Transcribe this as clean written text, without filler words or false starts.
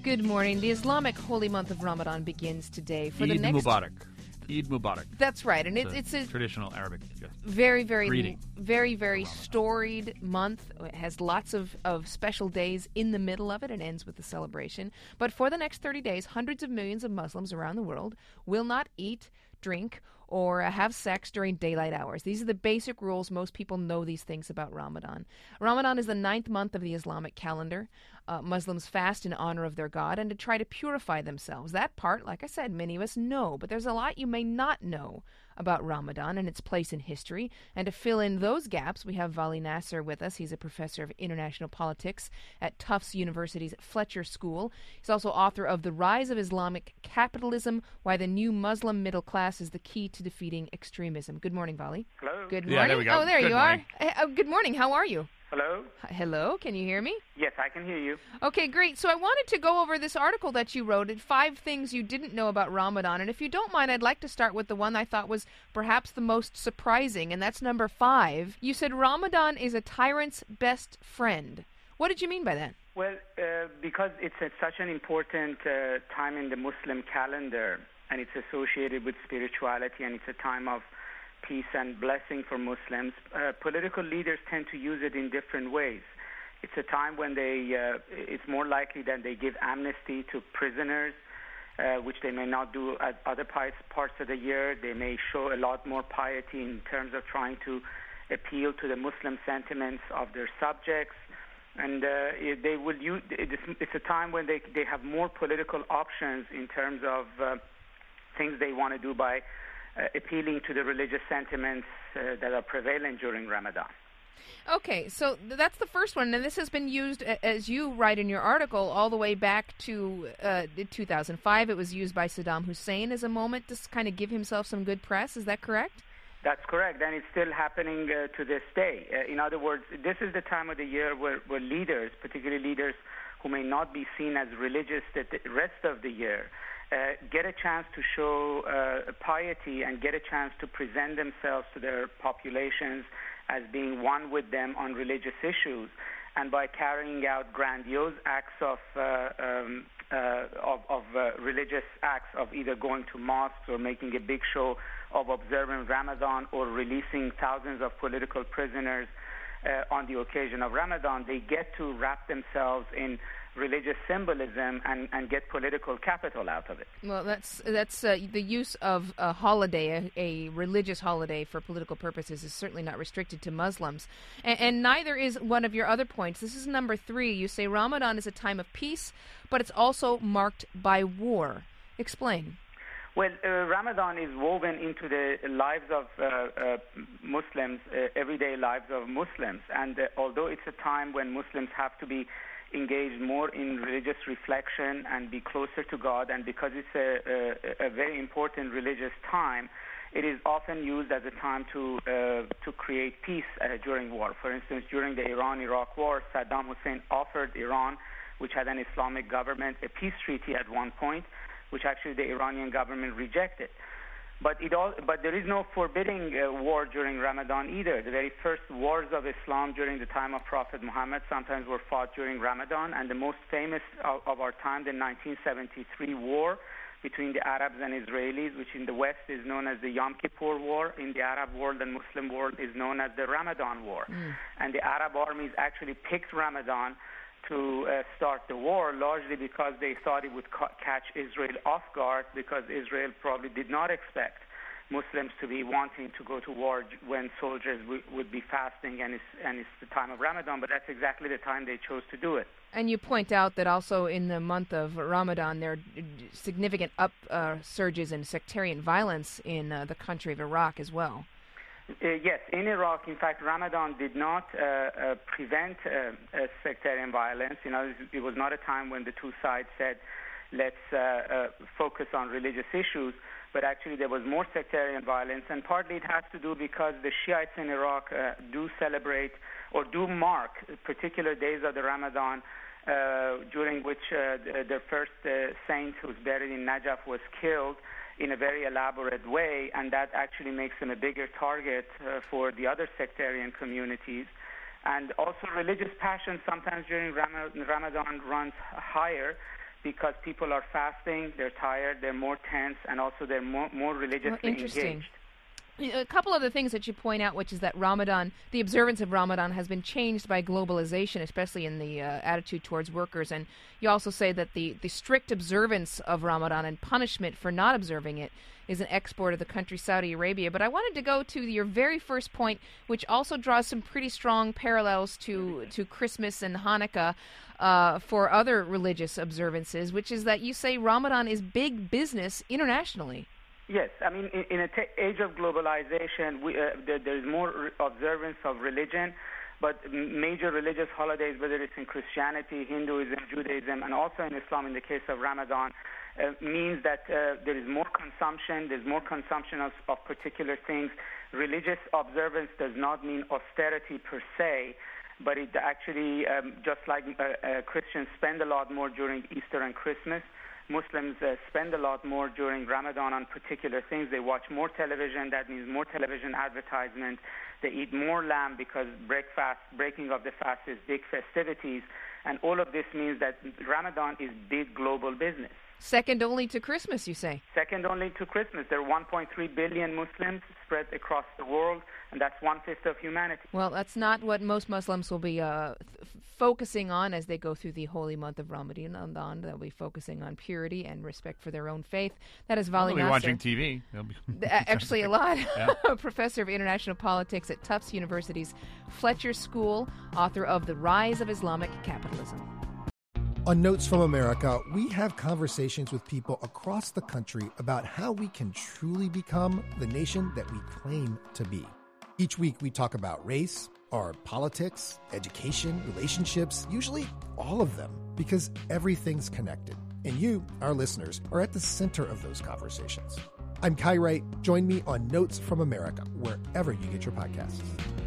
Good morning. The Islamic holy month of Ramadan begins today. For Eid Mubarak. Eid Mubarak. That's right, and it's a traditional Arabic. very Greeting. storied month. It has lots of special days in the middle of it and ends with the celebration. But for the next 30 days, hundreds of millions of Muslims around the world will not eat, drink, or have sex during daylight hours. These are the basic rules. Most people know these things about Ramadan. Ramadan is the 9th month of the Islamic calendar. Muslims fast in honor of their God and to try to purify themselves. That part, like I said, many of us know, but there's a lot you may not know about Ramadan and its place in history. And to fill in those gaps, we have Vali Nasser with us. He's a professor of international politics at Tufts University's Fletcher School. He's also author of The Rise of Islamic Capitalism, Why the New Muslim Middle Class is the Key to Defeating Extremism. Good morning, Vali. Hello. Good morning. Yeah, there we go. Oh, there Good you morning. are. Good morning. How are you? Hello? Hello, can you hear me? Yes, I can hear you. Okay, great. So I wanted to go over this article that you wrote, 5 things you didn't know about Ramadan. And if you don't mind, I'd like to start with the one I thought was perhaps the most surprising, and that's number 5. You said Ramadan is a tyrant's best friend. What did you mean by that? Well, because it's such an important time in the Muslim calendar, and it's associated with spirituality, and it's a time of peace and blessing for Muslims, political leaders tend to use it in different ways. It's a time when it's more likely that they give amnesty to prisoners, which they may not do at other parts of the year. They may show a lot more piety in terms of trying to appeal to the Muslim sentiments of their subjects. And they will use it's a time when they have more political options in terms of things they want to do by appealing to the religious sentiments that are prevalent during Ramadan. Okay, so that's the first one, and this has been used, as you write in your article, all the way back to 2005. It was used by Saddam Hussein as a moment to kind of give himself some good press. Is that correct? That's correct, and it's still happening to this day. In other words, this is the time of the year where leaders, particularly leaders who may not be seen as religious the rest of the year, get a chance to show piety and get a chance to present themselves to their populations as being one with them on religious issues, and by carrying out grandiose acts of religious acts of either going to mosques or making a big show of observing Ramadan or releasing thousands of political prisoners on the occasion of Ramadan, they get to wrap themselves in religious symbolism and get political capital out of it. Well, that's the use of a holiday, a religious holiday for political purposes, is certainly not restricted to Muslims. And neither is one of your other points. This is number 3. You say Ramadan is a time of peace, but it's also marked by war. Explain. Well, Ramadan is woven into the lives of Muslims, everyday lives of Muslims. And although it's a time when Muslims have to be engaged more in religious reflection and be closer to God, and because it's a very important religious time, it is often used as a time to create peace during war. For instance, during the Iran-Iraq war, Saddam Hussein offered Iran, which had an Islamic government, a peace treaty at one point, which actually the Iranian government rejected. But there is no forbidding war during Ramadan either. The very first wars of Islam during the time of Prophet Muhammad sometimes were fought during Ramadan, and the most famous of our time, the 1973 war between the Arabs and Israelis, which in the West is known as the Yom Kippur War, in the Arab world and Muslim world is known as the Ramadan War. And the Arab armies actually picked Ramadan to start the war, largely because they thought it would catch Israel off guard, because Israel probably did not expect Muslims to be wanting to go to war when soldiers would be fasting, and it's the time of Ramadan, but that's exactly the time they chose to do it. And you point out that also in the month of Ramadan, there are significant surges in sectarian violence in the country of Iraq as well. Yes, in Iraq, in fact, Ramadan did not prevent sectarian violence. It was not a time when the two sides said, let's focus on religious issues, but actually there was more sectarian violence, and partly it has to do because the Shiites in Iraq do celebrate or do mark particular days of the Ramadan during which the first saint who's buried in Najaf was killed in a very elaborate way, and that actually makes them a bigger target for the other sectarian communities. And also religious passion sometimes during Ramadan runs higher because people are fasting, they're tired, they're more tense, and also they're more religiously engaged. A couple other things that you point out, which is that Ramadan, the observance of Ramadan has been changed by globalization, especially in the attitude towards workers. And you also say that the strict observance of Ramadan and punishment for not observing it is an export of the country Saudi Arabia. But I wanted to go to your very first point, which also draws some pretty strong parallels to Christmas and Hanukkah for other religious observances, which is that you say Ramadan is big business internationally. Yes, I mean, in an age of globalization, there's more observance of religion, but major religious holidays, whether it's in Christianity, Hinduism, Judaism, and also in Islam, in the case of Ramadan, means that there is more consumption. There's more consumption of particular things. Religious observance does not mean austerity per se, but it actually, just like Christians spend a lot more during Easter and Christmas, Muslims spend a lot more during Ramadan on particular things. They watch more television. That means more television advertisement. They eat more lamb because breaking of the fast is big festivities. And all of this means that Ramadan is big global business. Second only to Christmas, you say? Second only to Christmas. There are 1.3 billion Muslims spread across the world, and that's 1/5 of humanity. Well, that's not what most Muslims will be focusing on as they go through the holy month of Ramadan. They'll be focusing on purity and respect for their own faith. That is Vali Nasser. They'll be watching TV. Actually, a lot. A professor of international politics at Tufts University's Fletcher School, author of The Rise of Islamic Capitalism. On Notes from America, we have conversations with people across the country about how we can truly become the nation that we claim to be. Each week we talk about race, our politics, education, relationships, usually all of them, because everything's connected. And you, our listeners, are at the center of those conversations. I'm Kai Wright. Join me on Notes from America, wherever you get your podcasts.